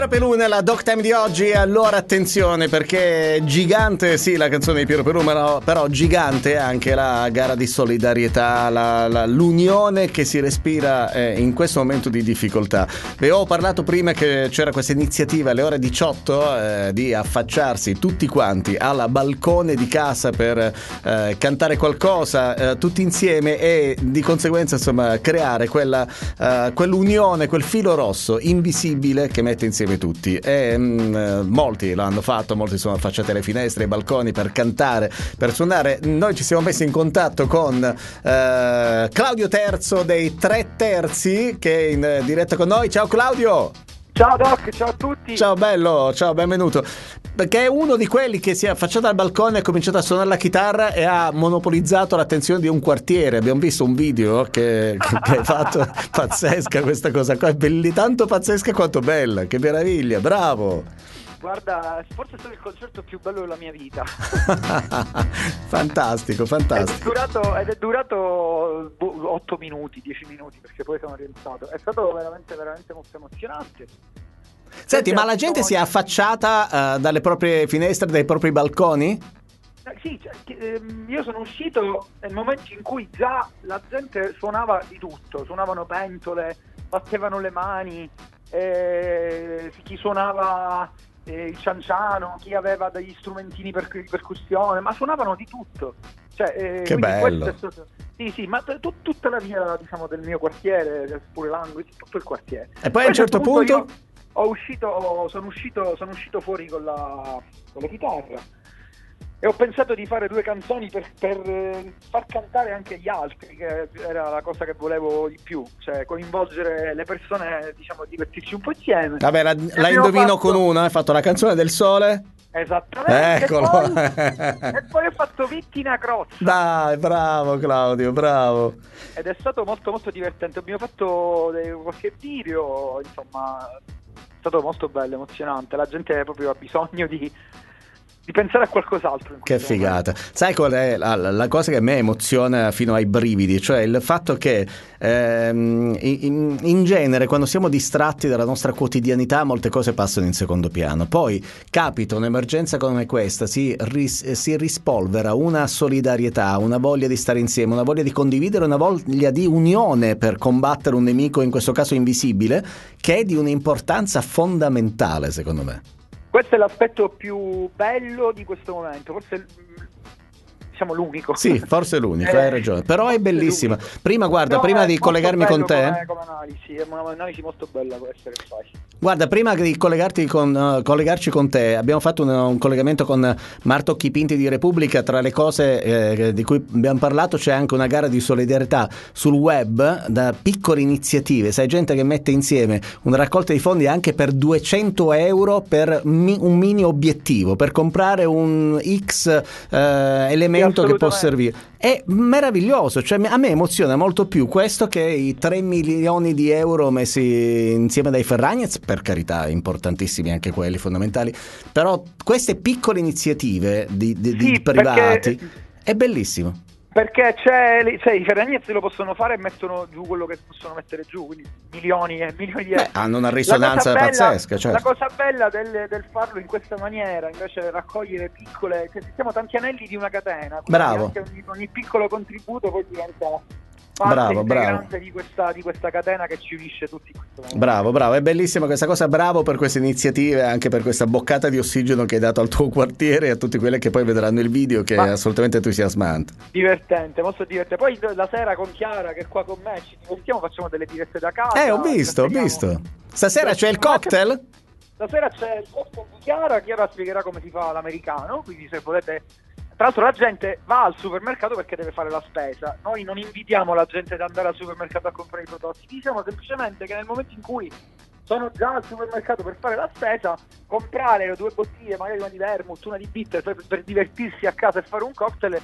Piero Pelù nella Doc Time di oggi. Allora attenzione, perché gigante sì la canzone di Piero Pelù, però gigante anche la gara di solidarietà, l'unione che si respira in questo momento di difficoltà. Vi ho parlato prima che c'era questa iniziativa alle ore 18 di affacciarsi tutti quanti al balcone di casa per cantare qualcosa tutti insieme e di conseguenza insomma creare quell'unione, quel filo rosso invisibile che mette insieme tutti. E molti l'hanno fatto, molti sono affacciati alle finestre, ai balconi per cantare, per suonare. Noi ci siamo messi in contatto con Claudio Terzo dei Tre Terzi, che è in diretta con noi. Ciao Claudio! Ciao Doc, ciao a tutti! Ciao bello, ciao, benvenuto. Perché è uno di quelli che si è affacciato al balcone, ha cominciato a suonare la chitarra e ha monopolizzato l'attenzione di un quartiere. Abbiamo visto un video che hai fatto, pazzesca questa cosa qua, è tanto pazzesca quanto bella, che meraviglia, bravo! Guarda, forse è stato il concerto più bello della mia vita. Fantastico. Ed è durato 8 minuti, 10 minuti, perché poi sono rientrato. È stato veramente molto emozionante. Senti, ma la gente si è affacciata dalle proprie finestre, dai propri balconi? Sì, io sono uscito nel momento in cui già la gente suonava di tutto. Suonavano pentole, battevano le mani, chi suonava il cianciano, chi aveva degli strumentini per percussione, ma suonavano di tutto. Che bello! Sì, ma tutta la via, diciamo, del mio quartiere, pure l'angolo, tutto il quartiere. E poi a un certo punto sono uscito fuori con la chitarra e ho pensato di fare 2 canzoni per far cantare anche gli altri, che era la cosa che volevo di più, cioè coinvolgere le persone, diciamo, divertirci un po' insieme. Vabbè, la indovino con una, hai fatto la canzone del sole? Esattamente. Eccolo. E poi ho fatto Vittina Crozza. Dai, bravo Claudio, bravo. Ed è stato molto molto divertente. Abbiamo fatto qualche video, insomma, è stato molto bello, emozionante. La gente proprio ha bisogno di pensare a qualcos'altro. Che figata. Momento. Sai qual è la cosa che a me emoziona fino ai brividi? Cioè il fatto che in genere quando siamo distratti dalla nostra quotidianità molte cose passano in secondo piano. Poi capita un'emergenza come questa, si rispolvera una solidarietà, una voglia di stare insieme, una voglia di condividere, una voglia di unione per combattere un nemico, in questo caso invisibile, che è di un'importanza fondamentale secondo me. Questo è l'aspetto più bello di questo momento, forse diciamo l'unico. Sì, forse l'unico, hai ragione, però è bellissima. Prima, guarda, prima di collegarmi con te, come analisi, è un'analisi molto bella, può essere facile. Guarda, prima di collegarci con te, abbiamo fatto un collegamento con Marto Chipinti di Repubblica. Tra le cose di cui abbiamo parlato c'è anche una gara di solidarietà sul web, da piccole iniziative, sai, gente che mette insieme una raccolta di fondi anche per 200 euro per un mini obiettivo, per comprare un X elemento che può servire. È meraviglioso, cioè a me emoziona molto più questo che i 3 milioni di euro messi insieme dai Ferragnez, per carità, importantissimi anche quelli, fondamentali, però queste piccole iniziative di privati è bellissimo. Perché i Ferragnez lo possono fare e mettono giù quello che possono mettere giù, quindi milioni e milioni di euro. Hanno una risonanza pazzesca. Certo. La cosa bella del farlo in questa maniera, invece raccogliere piccole, che siamo tanti anelli di una catena. Bravo. Anche ogni piccolo contributo poi diventa parte integrante di questa catena che ci unisce tutti in questo momento. Bravo, è bellissima questa cosa, bravo per queste iniziative, anche per questa boccata di ossigeno che hai dato al tuo quartiere e a tutti quelli che poi vedranno il video, che è assolutamente entusiasmante. Divertente, molto divertente. Poi la sera con Chiara, che è qua con me, ci divertiamo, facciamo delle dirette da casa. Ho visto. Stasera c'è il cocktail? Stasera c'è il cocktail di Chiara spiegherà come si fa l'americano, quindi se volete. Tra l'altro la gente va al supermercato perché deve fare la spesa. Noi non invitiamo la gente ad andare al supermercato a comprare i prodotti, diciamo semplicemente che nel momento in cui sono già al supermercato per fare la spesa, comprare 2 bottiglie, magari una di vermouth, una di bitter, per divertirsi a casa e fare un cocktail,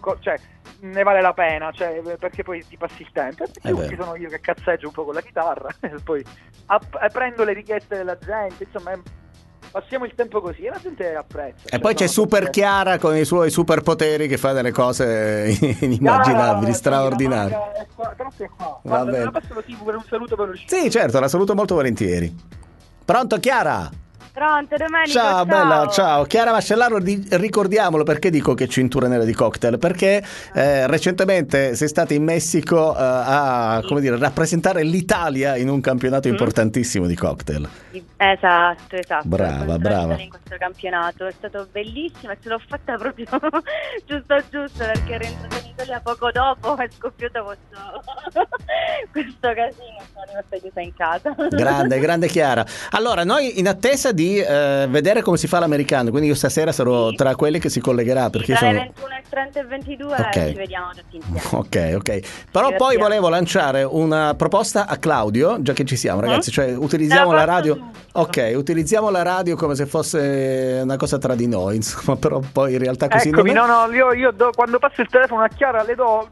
ne vale la pena, perché poi ti passi il tempo. E ci sono io che cazzeggio un po' con la chitarra e poi prendo le richieste della gente, insomma. Passiamo il tempo così e la gente apprezza. E poi c'è Super Chiara con i suoi superpoteri che fa delle cose inimmaginabili, straordinarie. Guarda, me la passo lo tipo per un saluto velocissimo. Sì, certo, la saluto molto volentieri. Pronto Chiara? Pronto Domenico, Ciao bella, ciao. Chiara Mascellaro, ricordiamolo perché dico che cintura nera di cocktail, perché recentemente sei stata in Messico a come dire, rappresentare l'Italia in un campionato importantissimo di cocktail. Esatto. Brava. In questo campionato è stato bellissimo e ce l'ho fatta proprio giusto perché ero entrata in Italia poco dopo, è scoppiato questo casino e sono rimasta chiusa in casa. Grande Chiara. Allora, noi in attesa di vedere come si fa l'americano, quindi io stasera sarò tra quelli che si collegherà, perché tra sono le 21:30 e 22 ci vediamo tutti Ok. insieme. Però poi volevo lanciare una proposta a Claudio, già che ci siamo, ragazzi, cioè utilizziamo la radio. Ok, utilizziamo la radio come se fosse una cosa tra di noi, insomma, però poi in realtà così Eccomi, non è. io quando passo il telefono a Chiara le do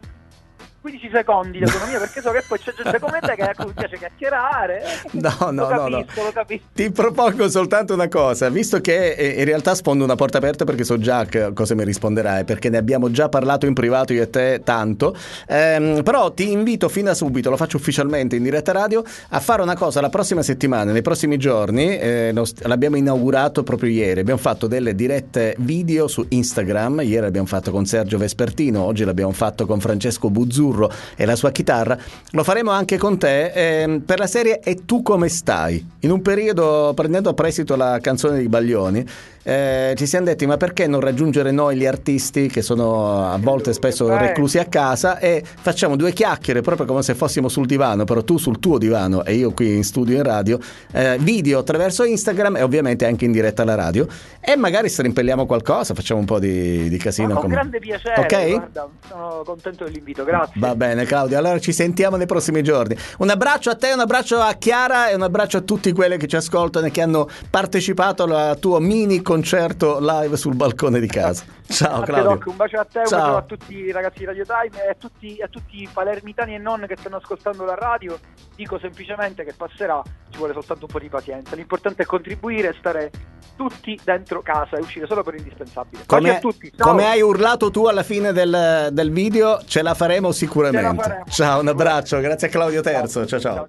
15 secondi di autonomia, perché so che poi c'è gente come te che piace chiacchierare. No. Lo capisco. Ti propongo soltanto una cosa, visto che in realtà sfondo una porta aperta, perché so già cosa mi risponderai, perché ne abbiamo già parlato in privato io e te tanto, però ti invito fin da subito, lo faccio ufficialmente in diretta radio, a fare una cosa la prossima settimana, nei prossimi giorni, l'abbiamo inaugurato proprio ieri, abbiamo fatto delle dirette video su Instagram, ieri l'abbiamo fatto con Sergio Vespertino, oggi l'abbiamo fatto con Francesco Buzzurro e la sua chitarra, lo faremo anche con te per la serie E tu come stai? In un periodo, prendendo a prestito la canzone di Baglioni, ci siamo detti ma perché non raggiungere noi gli artisti che sono a volte spesso reclusi a casa e facciamo due chiacchiere proprio come se fossimo sul divano, però tu sul tuo divano e io qui in studio in radio, video attraverso Instagram e ovviamente anche in diretta alla radio, e magari strimpelliamo qualcosa, facciamo un po' di casino. Con grande piacere, ok? Guarda, sono contento dell'invito, grazie. Va bene Claudio, allora ci sentiamo nei prossimi giorni. Un abbraccio a te, un abbraccio a Chiara e un abbraccio a tutti quelli che ci ascoltano e che hanno partecipato al tuo mini concerto live sul balcone di casa. Ciao Claudio. Un bacio a te, un bacio a tutti i ragazzi di Radio Time e a tutti i palermitani e non che stanno ascoltando la radio. Dico semplicemente che passerà, ci vuole soltanto un po' di pazienza. L'importante è contribuire, stare tutti dentro casa e uscire solo per indispensabile. Baci a tutti. Ciao. Come hai urlato tu alla fine del video, ce la faremo sicuramente. Ciao, un abbraccio, grazie a Claudio Terzo. Ciao.